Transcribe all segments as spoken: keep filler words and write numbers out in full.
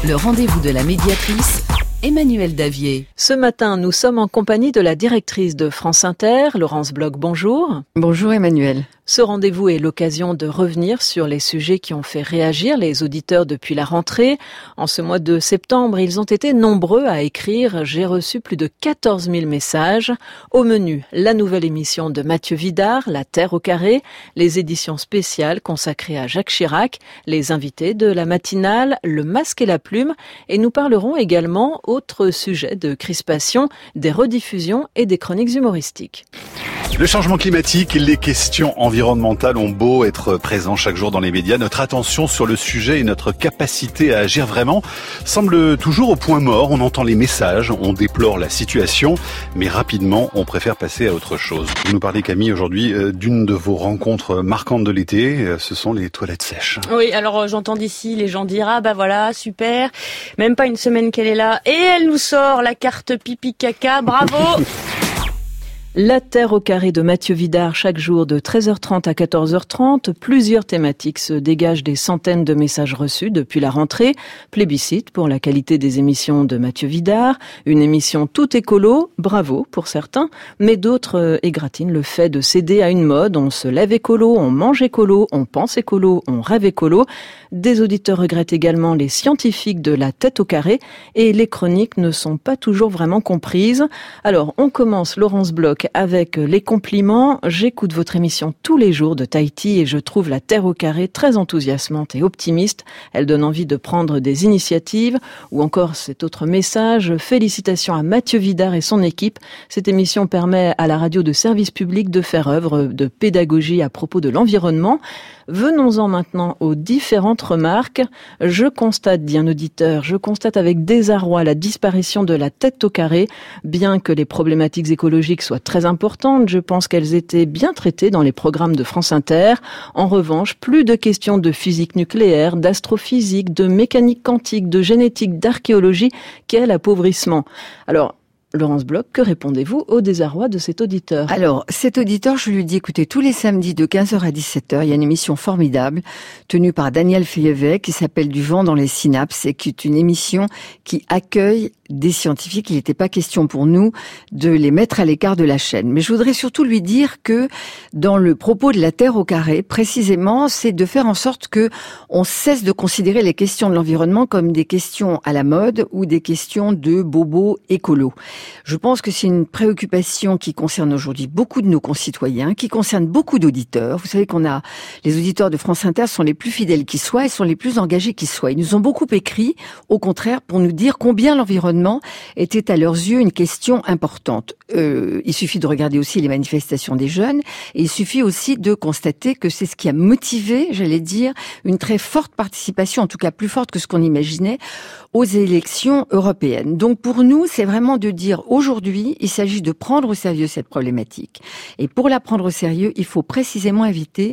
Le rendez-vous de la médiatrice, Emmanuelle Davier. Ce matin, nous sommes en compagnie de la directrice de France Inter, Laurence Bloch. Bonjour. Bonjour Emmanuelle. Ce rendez-vous est l'occasion de revenir sur les sujets qui ont fait réagir les auditeurs depuis la rentrée. En ce mois de septembre, ils ont été nombreux à écrire. J'ai reçu plus de quatorze mille messages. Au menu, la nouvelle émission de Mathieu Vidard, La Terre au carré, les éditions spéciales consacrées à Jacques Chirac, les invités de la matinale, le masque et la plume. Et nous parlerons également, autre sujet de crispation, des rediffusions et des chroniques humoristiques. Le changement climatique et les questions environnementales ont beau être présents chaque jour dans les médias, notre attention sur le sujet et notre capacité à agir vraiment semble toujours au point mort. On entend les messages, on déplore la situation, mais rapidement, on préfère passer à autre chose. Vous nous parlez, Camille, aujourd'hui d'une de vos rencontres marquantes de l'été, ce sont les toilettes sèches. Oui, alors euh, j'entends d'ici les gens dire « Ah bah voilà, super, même pas une semaine qu'elle est là, et elle nous sort la carte pipi-caca, bravo !» La Terre au carré de Mathieu Vidard, chaque jour de treize heures trente à quatorze heures trente. Plusieurs thématiques se dégagent des centaines de messages reçus depuis la rentrée. Plébiscite pour la qualité des émissions de Mathieu Vidard. Une émission tout écolo, bravo pour certains, mais d'autres égratignent le fait de céder à une mode. On se lève écolo, on mange écolo, on pense écolo, on rêve écolo. Des auditeurs regrettent également les scientifiques de la tête au carré et les chroniques ne sont pas toujours vraiment comprises. Alors, on commence, Laurence Bloch, avec les compliments. J'écoute votre émission tous les jours de Tahiti et je trouve La Terre au carré très enthousiasmante et optimiste. Elle donne envie de prendre des initiatives. Ou encore cet autre message, félicitations à Mathieu Vidard et son équipe. Cette émission permet à la radio de service public de faire œuvre de pédagogie à propos de l'environnement. Venons-en maintenant aux différentes remarques. Je constate, dit un auditeur, je constate avec désarroi la disparition de la tête au carré. Bien que les problématiques écologiques soient très importantes, je pense qu'elles étaient bien traitées dans les programmes de France Inter. En revanche, plus de questions de physique nucléaire, d'astrophysique, de mécanique quantique, de génétique, d'archéologie. Quel appauvrissement. Alors, Laurence Bloch, que répondez-vous au désarroi de cet auditeur? Alors, cet auditeur, je lui dis, écoutez, tous les samedis de quinze heures à dix-sept heures, il y a une émission formidable tenue par Daniel Feyevey qui s'appelle Du vent dans les synapses et qui est une émission qui accueille des scientifiques. Il n'était pas question pour nous de les mettre à l'écart de la chaîne. Mais je voudrais surtout lui dire que dans le propos de La Terre au carré, précisément, c'est de faire en sorte que on cesse de considérer les questions de l'environnement comme des questions à la mode ou des questions de bobos écolos. Je pense que c'est une préoccupation qui concerne aujourd'hui beaucoup de nos concitoyens, qui concerne beaucoup d'auditeurs. Vous savez qu'on a, les auditeurs de France Inter sont les plus fidèles qui soient et sont les plus engagés qui soient. Ils nous ont beaucoup écrit, au contraire, pour nous dire combien l'environnement était à leurs yeux une question importante. Euh, il suffit de regarder aussi les manifestations des jeunes et il suffit aussi de constater que c'est ce qui a motivé, j'allais dire, une très forte participation, en tout cas plus forte que ce qu'on imaginait, aux élections européennes. Donc pour nous, c'est vraiment de dire aujourd'hui, il s'agit de prendre au sérieux cette problématique. Et pour la prendre au sérieux, il faut précisément inviter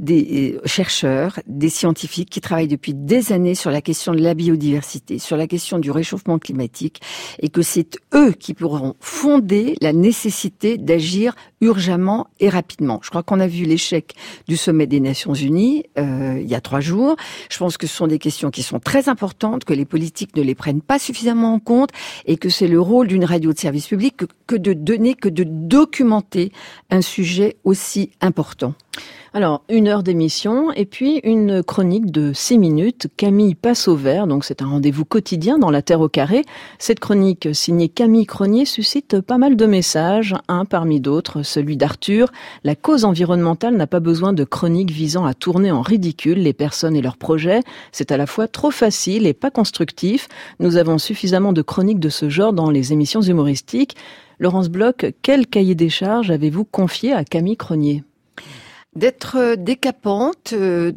des chercheurs, des scientifiques qui travaillent depuis des années sur la question de la biodiversité, sur la question du réchauffement climatique, et que c'est eux qui pourront fonder la nécessité d'agir urgemment et rapidement. Je crois qu'on a vu l'échec du sommet des Nations Unies euh, il y a trois jours. Je pense que ce sont des questions qui sont très importantes, que les politiques ne les prennent pas suffisamment en compte et que c'est le rôle d'une radio de service public que, que de donner, que de documenter un sujet aussi important. Alors, une heure d'émission et puis une chronique de six minutes. Camille passe au vert, donc c'est un rendez-vous quotidien dans La Terre au carré. Cette chronique signée Camille Cronier suscite pas mal de messages, un parmi d'autres, celui d'Arthur. La cause environnementale n'a pas besoin de chroniques visant à tourner en ridicule les personnes et leurs projets. C'est à la fois trop facile et pas constructif. Nous avons suffisamment de chroniques de ce genre dans les émissions humoristiques. Laurence Bloch, quel cahier des charges avez-vous confié à Camille Cronier ? D'être décapante,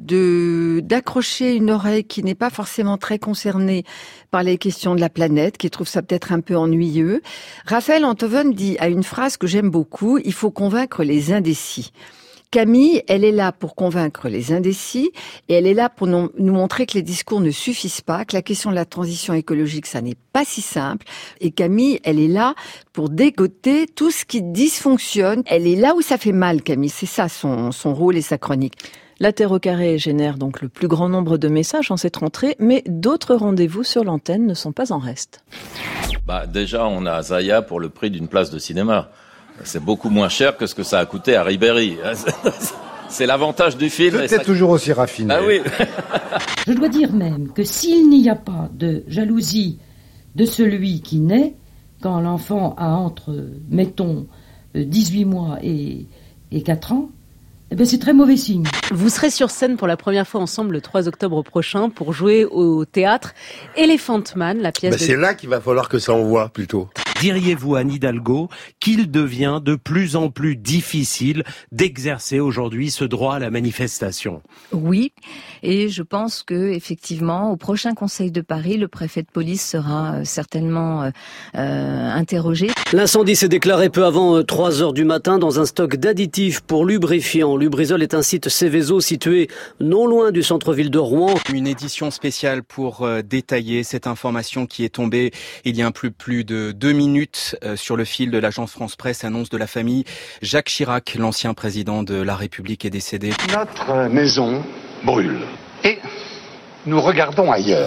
de d'accrocher une oreille qui n'est pas forcément très concernée par les questions de la planète, qui trouve ça peut-être un peu ennuyeux. Raphaël Enthoven dit à une phrase que j'aime beaucoup, il faut convaincre les indécis. Camille, elle est là pour convaincre les indécis et elle est là pour nous montrer que les discours ne suffisent pas, que la question de la transition écologique, ça n'est pas si simple. Et Camille, elle est là pour dégoter tout ce qui dysfonctionne. Elle est là où ça fait mal, Camille. C'est ça son, son rôle et sa chronique. La Terre au carré génère donc le plus grand nombre de messages en cette rentrée, mais d'autres rendez-vous sur l'antenne ne sont pas en reste. Bah, déjà, on a Zaya pour le prix d'une place de cinéma. C'est beaucoup moins cher que ce que ça a coûté à Ribéry. C'est l'avantage du film. Tout est ça... toujours aussi raffiné. Ah oui. Je dois dire même que s'il n'y a pas de jalousie de celui qui naît, quand l'enfant a entre, mettons, dix-huit mois et, et quatre ans, eh bien c'est très mauvais signe. Vous serez sur scène pour la première fois ensemble le trois octobre prochain pour jouer au théâtre Elephant Man, la pièce bah, de... C'est là qu'il va falloir que ça envoie plutôt. Diriez-vous, Anne Hidalgo, qu'il devient de plus en plus difficile d'exercer aujourd'hui ce droit à la manifestation? Oui, et je pense que effectivement, au prochain Conseil de Paris, le préfet de police sera certainement euh, euh, interrogé. L'incendie s'est déclaré peu avant euh, trois heures du matin dans un stock d'additifs pour lubrifiants. Lubrizol est un site Céveso situé non loin du centre-ville de Rouen. Une édition spéciale pour euh, détailler cette information qui est tombée il y a un peu plus de deux minutes euh, sur le fil de l'agence France Presse, annonce de la famille. Jacques Chirac, l'ancien président de la République, est décédé. Notre maison brûle et nous regardons ailleurs.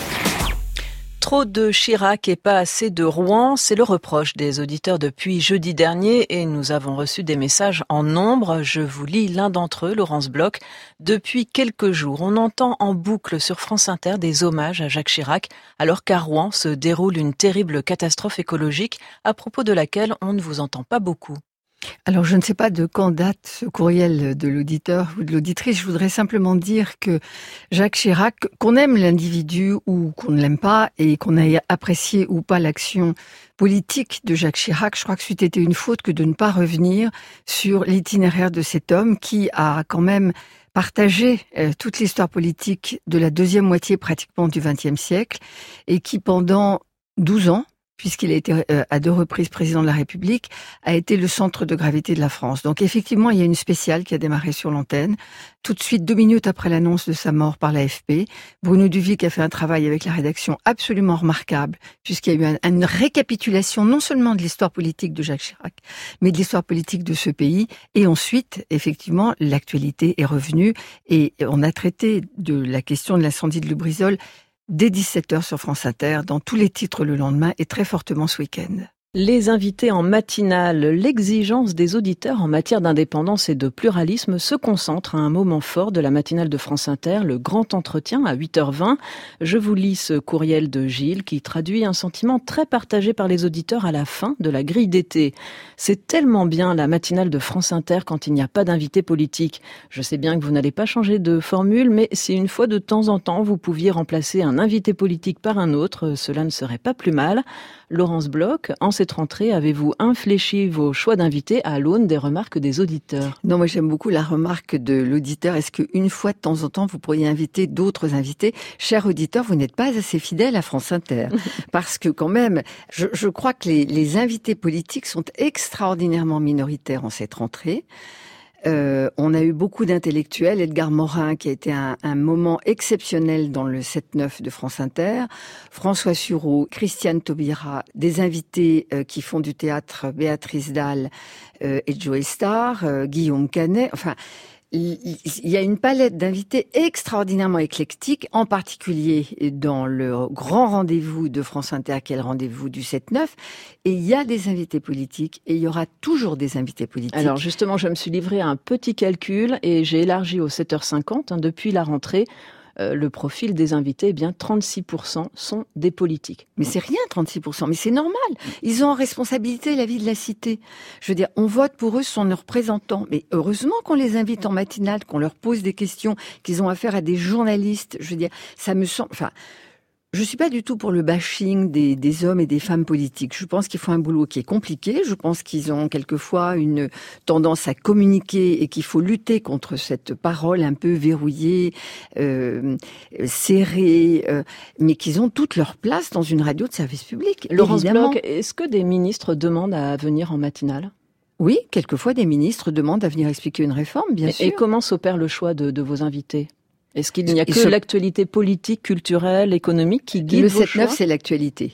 Trop de Chirac et pas assez de Rouen, c'est le reproche des auditeurs depuis jeudi dernier et nous avons reçu des messages en nombre. Je vous lis l'un d'entre eux, Laurence Bloch. Depuis quelques jours, on entend en boucle sur France Inter des hommages à Jacques Chirac, alors qu'à Rouen se déroule une terrible catastrophe écologique à propos de laquelle on ne vous entend pas beaucoup. Alors, je ne sais pas de quand date ce courriel de l'auditeur ou de l'auditrice. Je voudrais simplement dire que Jacques Chirac, qu'on aime l'individu ou qu'on ne l'aime pas, et qu'on ait apprécié ou pas l'action politique de Jacques Chirac, je crois que c'eût été une faute que de ne pas revenir sur l'itinéraire de cet homme qui a quand même partagé euh, toute l'histoire politique de la deuxième moitié pratiquement du vingtième siècle et qui, pendant douze ans, puisqu'il a été euh, à deux reprises président de la République, a été le centre de gravité de la France. Donc effectivement, il y a une spéciale qui a démarré sur l'antenne. Tout de suite, deux minutes après l'annonce de sa mort par l'A F P, Bruno Duvic a fait un travail avec la rédaction absolument remarquable, puisqu'il y a eu un, une récapitulation non seulement de l'histoire politique de Jacques Chirac, mais de l'histoire politique de ce pays. Et ensuite, effectivement, l'actualité est revenue et on a traité de la question de l'incendie de Lubrizol dès dix-sept heures sur France Inter, dans tous les titres le lendemain et très fortement ce week-end. Les invités en matinale, l'exigence des auditeurs en matière d'indépendance et de pluralisme se concentre à un moment fort de la matinale de France Inter, le grand entretien à huit heures vingt. Je vous lis ce courriel de Gilles qui traduit un sentiment très partagé par les auditeurs à la fin de la grille d'été. C'est tellement bien la matinale de France Inter quand il n'y a pas d'invité politique. Je sais bien que vous n'allez pas changer de formule, mais si une fois de temps en temps vous pouviez remplacer un invité politique par un autre, cela ne serait pas plus mal. Laurence Bloch, en cette rentrée, avez-vous infléchi vos choix d'invités à l'aune des remarques des auditeurs? Non, moi j'aime beaucoup la remarque de l'auditeur. Est-ce qu'une fois de temps en temps, vous pourriez inviter d'autres invités? Cher auditeur, vous n'êtes pas assez fidèle à France Inter. Parce que quand même, je, je crois que les, les invités politiques sont extraordinairement minoritaires en cette rentrée. Euh, on a eu beaucoup d'intellectuels, Edgar Morin qui a été un, un moment exceptionnel dans le sept neuf de France Inter, François Sureau, Christiane Taubira, des invités euh, qui font du théâtre, Béatrice Dalle euh, et Joe Star, euh, Guillaume Canet, enfin... Il y a une palette d'invités extraordinairement éclectique, en particulier dans le grand rendez-vous de France Inter, qui est le rendez-vous du sept neuf. Et il y a des invités politiques, et il y aura toujours des invités politiques. Alors justement, je me suis livrée à un petit calcul, et j'ai élargi aux sept heures cinquante, hein, depuis la rentrée. Euh, le profil des invités, eh bien trente-six pour cent sont des politiques. Mais c'est rien, trente-six pour cent, mais c'est normal. Ils ont en responsabilité la vie de la cité. Je veux dire, on vote pour eux, ce sont nos représentants. Mais heureusement qu'on les invite en matinale, qu'on leur pose des questions, qu'ils ont affaire à des journalistes. Je veux dire, ça me semble... Enfin, je suis pas du tout pour le bashing des, des hommes et des femmes politiques. Je pense qu'ils font un boulot qui est compliqué. Je pense qu'ils ont quelquefois une tendance à communiquer et qu'il faut lutter contre cette parole un peu verrouillée, euh, serrée, euh, mais qu'ils ont toute leur place dans une radio de service public. Laurence Bloch, est-ce que des ministres demandent à venir en matinale ? Oui, quelquefois des ministres demandent à venir expliquer une réforme, bien et, sûr. Et comment s'opère le choix de, de vos invités ? Est-ce qu'il n'y a que ce... l'actualité politique, culturelle, économique qui guide le vos choix ? Le sept neuf, c'est l'actualité.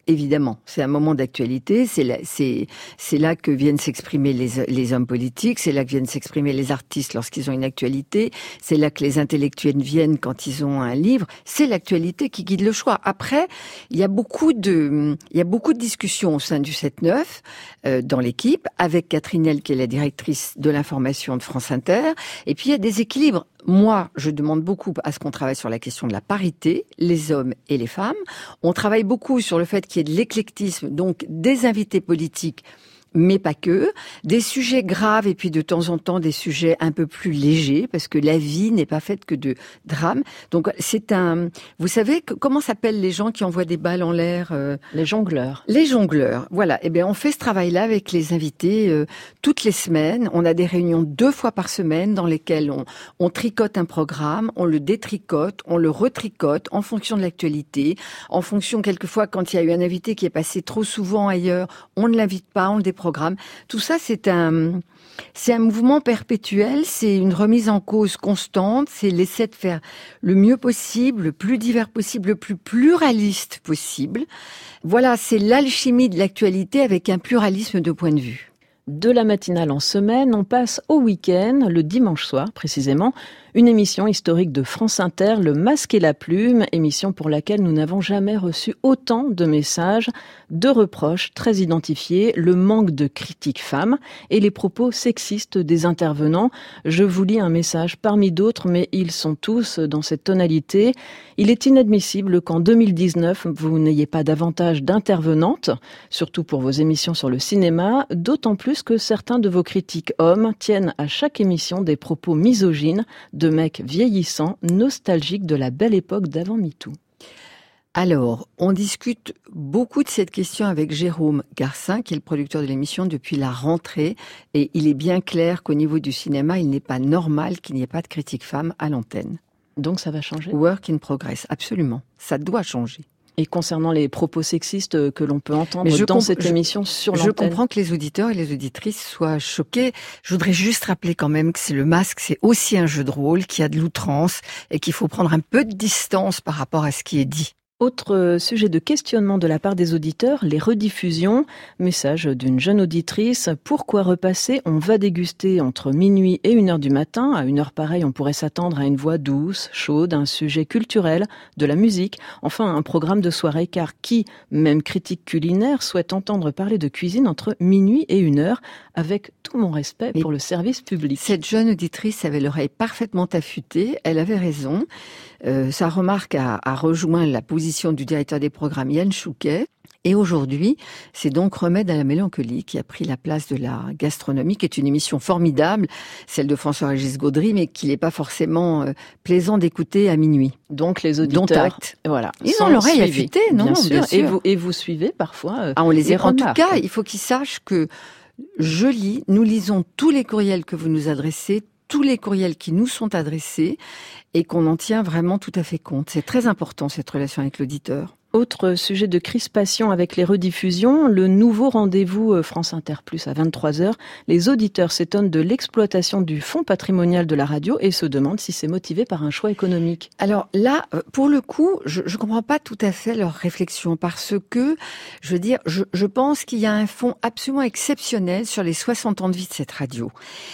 Évidemment, c'est un moment d'actualité, c'est là, c'est, c'est là que viennent s'exprimer les, les hommes politiques, c'est là que viennent s'exprimer les artistes lorsqu'ils ont une actualité, c'est là que les intellectuels viennent quand ils ont un livre, c'est l'actualité qui guide le choix. Après, il y a beaucoup de, il y a beaucoup de discussions au sein du sept neuf, euh, dans l'équipe, avec Catherine Hell, qui est la directrice de l'information de France Inter, et puis il y a des équilibres. Moi, je demande beaucoup à ce qu'on travaille sur la question de la parité, les hommes et les femmes. On travaille beaucoup sur le fait qu'il y ait de l'éclectisme, donc des invités politiques, mais pas que, des sujets graves et puis de temps en temps des sujets un peu plus légers, parce que la vie n'est pas faite que de drames. Donc c'est un... Vous savez que, comment s'appellent les gens qui envoient des balles en l'air euh... Les jongleurs. Les jongleurs, voilà. Eh bien, on fait ce travail-là avec les invités euh, toutes les semaines. On a des réunions deux fois par semaine dans lesquelles on, on tricote un programme, on le détricote, on le retricote en fonction de l'actualité, en fonction, quelquefois, quand il y a eu un invité qui est passé trop souvent ailleurs, on ne l'invite pas, on le déprograme. Programme. Tout ça, c'est un, c'est un mouvement perpétuel, c'est une remise en cause constante, c'est l'essai de faire le mieux possible, le plus divers possible, le plus pluraliste possible. Voilà, c'est l'alchimie de l'actualité avec un pluralisme de points de vue. De la matinale en semaine, on passe au week-end, le dimanche soir précisément, une émission historique de France Inter, Le Masque et la Plume, émission pour laquelle nous n'avons jamais reçu autant de messages, de reproches très identifiés, le manque de critiques femmes et les propos sexistes des intervenants. Je vous lis un message parmi d'autres, mais ils sont tous dans cette tonalité. Il est inadmissible qu'en deux mille dix-neuf, vous n'ayez pas davantage d'intervenantes, surtout pour vos émissions sur le cinéma, d'autant plus que certains de vos critiques hommes tiennent à chaque émission des propos misogynes, de mecs vieillissants, nostalgiques de la belle époque d'avant MeToo. Alors, on discute beaucoup de cette question avec Jérôme Garcin, qui est le producteur de l'émission depuis la rentrée, et il est bien clair qu'au niveau du cinéma, il n'est pas normal qu'il n'y ait pas de critique femme à l'antenne. Donc ça va changer ? Work in progress, absolument. Ça doit changer. Et concernant les propos sexistes que l'on peut entendre dans comp- cette je, émission sur l'antenne. Je comprends que les auditeurs et les auditrices soient choqués. Je voudrais juste rappeler quand même que c'est le masque, c'est aussi un jeu de rôle, qu'il y a de l'outrance et qu'il faut prendre un peu de distance par rapport à ce qui est dit. Autre sujet de questionnement de la part des auditeurs, les rediffusions. Message d'une jeune auditrice. Pourquoi repasser ? On va déguster entre minuit et une heure du matin. À une heure pareille, on pourrait s'attendre à une voix douce, chaude, un sujet culturel, de la musique. Enfin, un programme de soirée, car qui, même critique culinaire, souhaite entendre parler de cuisine entre minuit et une heure, avec tout mon respect pour le service public. Cette jeune auditrice avait l'oreille parfaitement affûtée. Elle avait raison. Euh, sa remarque a, a rejoint la position du directeur des programmes Yann Chouquet. Et aujourd'hui, c'est donc Remède à la mélancolie qui a pris la place de la gastronomie, qui est une émission formidable, celle de François-Régis Gaudry, mais qu'il n'est pas forcément euh, plaisant d'écouter à minuit. Donc les auditeurs, voilà, ils ont l'oreille affûtée, non, bien sûr. Bien sûr. Et vous et vous suivez parfois. Euh, ah, on les, les en tout remarques. cas, il faut qu'ils sachent que je lis, nous lisons tous les courriels que vous nous adressez, tous les courriels qui nous sont adressés, et qu'on en tient vraiment tout à fait compte. C'est très important, cette relation avec l'auditeur. Autre sujet de crispation avec les rediffusions, le nouveau rendez-vous France Inter Plus à vingt-trois heures. Les auditeurs s'étonnent de l'exploitation du fonds patrimonial de la radio et se demandent si c'est motivé par un choix économique. Alors là, pour le coup, je ne comprends pas tout à fait leur réflexion parce que, je veux dire, je, je pense qu'il y a un fonds absolument exceptionnel sur les soixante ans de vie de cette radio.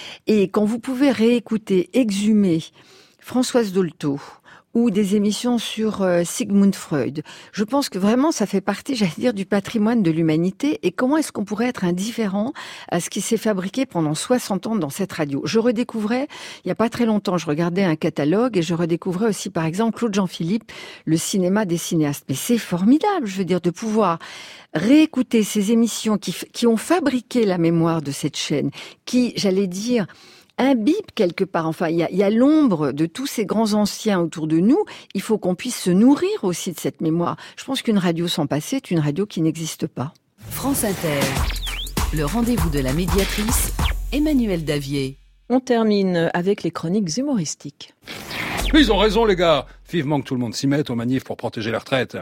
Et quand vous pouvez réécouter, exhumer Françoise Dolto, ou des émissions sur euh, Sigmund Freud. Je pense que vraiment ça fait partie, j'allais dire, du patrimoine de l'humanité. Et comment est-ce qu'on pourrait être indifférent à ce qui s'est fabriqué pendant soixante ans dans cette radio ? Je redécouvrais, il n'y a pas très longtemps, je regardais un catalogue et je redécouvrais aussi, par exemple, Claude Jean-Philippe, le cinéma des cinéastes. Mais c'est formidable, je veux dire, de pouvoir réécouter ces émissions qui, qui ont fabriqué la mémoire de cette chaîne, qui, j'allais dire, imbibe quelque part. Enfin, il y a, il y a l'ombre de tous ces grands anciens autour de nous. Il faut qu'on puisse se nourrir aussi de cette mémoire. Je pense qu'une radio sans passé est une radio qui n'existe pas. France Inter, le rendez-vous de la médiatrice, Emmanuel Davier. On termine avec les chroniques humoristiques. Ils ont raison, les gars. Vivement que tout le monde s'y mette aux manifs pour protéger les retraites.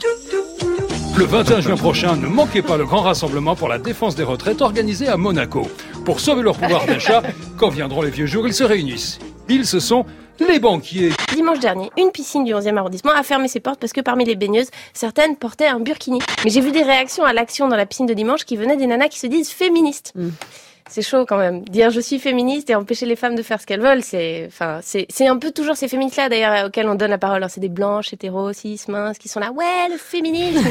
Le vingt et un juin prochain, ne manquez pas le grand rassemblement pour la défense des retraites organisé à Monaco. Pour sauver leur pouvoir d'achat, quand viendront les vieux jours, ils se réunissent. Ils, ce sont les banquiers. dimanche dernier, une piscine du onzième arrondissement a fermé ses portes parce que parmi les baigneuses, certaines portaient un burkini. Mais j'ai vu des réactions à l'action dans la piscine de dimanche qui venaient des nanas qui se disent féministes. Mmh. C'est chaud quand même. Dire je suis féministe et empêcher les femmes de faire ce qu'elles veulent, c'est, enfin, c'est, c'est un peu toujours ces féministes-là d'ailleurs auxquelles on donne la parole. Alors, c'est des blanches, hétéros, cis, minces, qui sont là, ouais, le féminisme.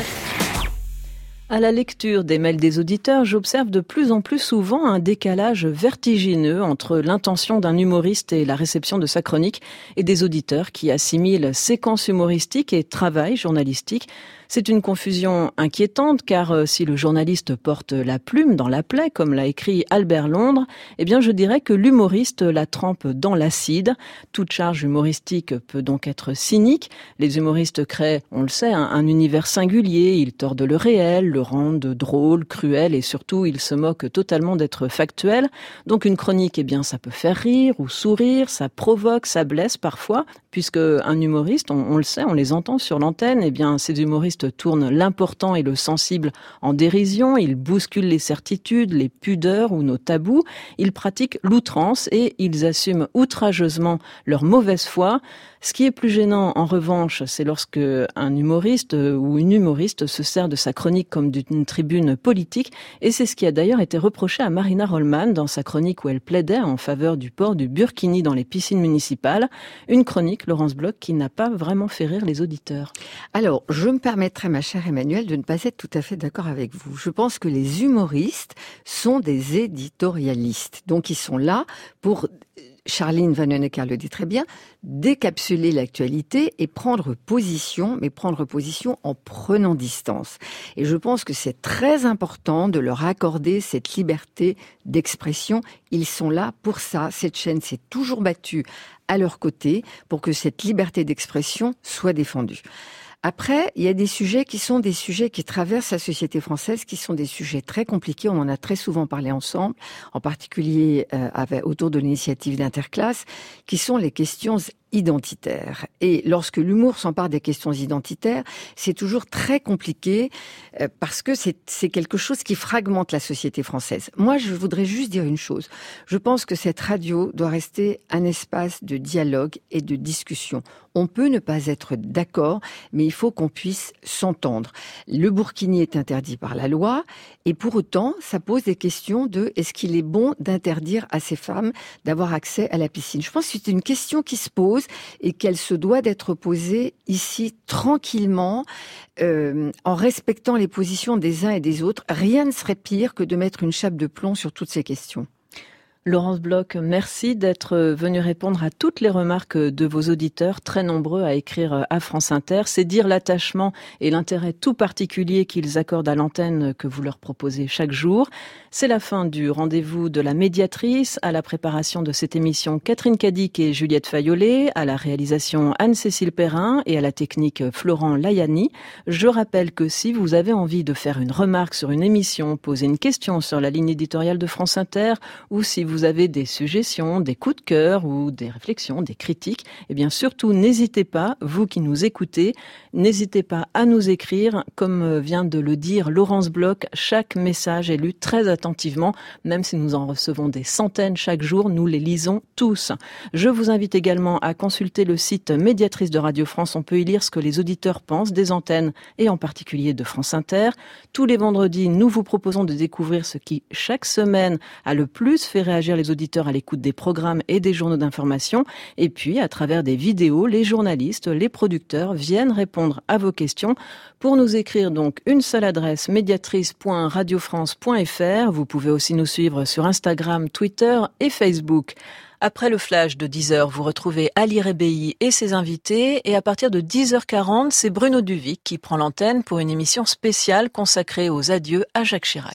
À la lecture des mails des auditeurs, j'observe de plus en plus souvent un décalage vertigineux entre l'intention d'un humoriste et la réception de sa chronique, et des auditeurs qui assimilent séquence humoristique et travail journalistique. C'est une confusion inquiétante car euh, si le journaliste porte la plume dans la plaie, comme l'a écrit Albert Londres, eh bien je dirais que l'humoriste la trempe dans l'acide. Toute charge humoristique peut donc être cynique. Les humoristes créent, on le sait, un, un univers singulier. Ils tordent le réel, le rendent drôle, cruel et surtout ils se moquent totalement d'être factuel. Donc une chronique, eh bien ça peut faire rire ou sourire, ça provoque, ça blesse parfois, puisque un humoriste, on, on le sait, on les entend sur l'antenne, eh bien ces humoristes tournent l'important et le sensible en dérision, ils bousculent les certitudes, les pudeurs ou nos tabous, ils pratiquent l'outrance et ils assument outrageusement leur mauvaise foi. Ce qui est plus gênant, en revanche, c'est lorsque un humoriste ou une humoriste se sert de sa chronique comme d'une tribune politique, et c'est ce qui a d'ailleurs été reproché à Marina Rollman dans sa chronique où elle plaidait en faveur du port du burkini dans les piscines municipales. Une chronique, Laurence Bloch, qui n'a pas vraiment fait rire les auditeurs. Alors, je me permettrai, ma chère Emmanuelle, de ne pas être tout à fait d'accord avec vous. Je pense que les humoristes sont des éditorialistes. Donc, ils sont là pour... Charline Vanhoenacker le dit très bien, décapsuler l'actualité et prendre position, mais prendre position en prenant distance. Et je pense que c'est très important de leur accorder cette liberté d'expression. Ils sont là pour ça. Cette chaîne s'est toujours battue à leur côté pour que cette liberté d'expression soit défendue. Après, il y a des sujets qui sont des sujets qui traversent la société française, qui sont des sujets très compliqués. On en a très souvent parlé ensemble, en particulier euh, avec, autour de l'initiative d'Interclasse, qui sont les questions identitaires. Et lorsque l'humour s'empare des questions identitaires, c'est toujours très compliqué euh, parce que c'est, c'est quelque chose qui fragmente la société française. Moi, je voudrais juste dire une chose. Je pense que cette radio doit rester un espace de dialogue et de discussion. On peut ne pas être d'accord, mais il faut qu'on puisse s'entendre. Le burkini est interdit par la loi, et pour autant, ça pose des questions de est-ce qu'il est bon d'interdire à ces femmes d'avoir accès à la piscine ? Je pense que c'est une question qui se pose et qu'elle se doit d'être posée ici tranquillement, euh, en respectant les positions des uns et des autres. Rien ne serait pire que de mettre une chape de plomb sur toutes ces questions. Laurence Bloch, merci d'être venue répondre à toutes les remarques de vos auditeurs, très nombreux à écrire à France Inter. C'est dire l'attachement et l'intérêt tout particulier qu'ils accordent à l'antenne que vous leur proposez chaque jour. C'est la fin du rendez-vous de la médiatrice. À la préparation de cette émission, Catherine Cadic et Juliette Fayolet, à la réalisation Anne-Cécile Perrin et à la technique Florent Layani. Je rappelle que si vous avez envie de faire une remarque sur une émission, poser une question sur la ligne éditoriale de France Inter, ou si vous Vous avez des suggestions, des coups de cœur ou des réflexions, des critiques, eh bien surtout n'hésitez pas, vous qui nous écoutez, n'hésitez pas à nous écrire. Comme vient de le dire Laurence Bloch, chaque message est lu très attentivement, même si nous en recevons des centaines chaque jour, nous les lisons tous. Je vous invite également à consulter le site Médiatrice de Radio France. On peut y lire ce que les auditeurs pensent des antennes et en particulier de France Inter. Tous les vendredis, nous vous proposons de découvrir ce qui, chaque semaine, a le plus fait réagir les auditeurs à l'écoute des programmes et des journaux d'information. Et puis, à travers des vidéos, les journalistes, les producteurs viennent répondre à vos questions. Pour nous écrire, donc, une seule adresse, médiatrice point radio france point f r. Vous pouvez aussi nous suivre sur Instagram, Twitter et Facebook. Après le flash de dix heures, vous retrouvez Ali Rebéi et ses invités. Et à partir de dix heures quarante, c'est Bruno Duvic qui prend l'antenne pour une émission spéciale consacrée aux adieux à Jacques Chirac.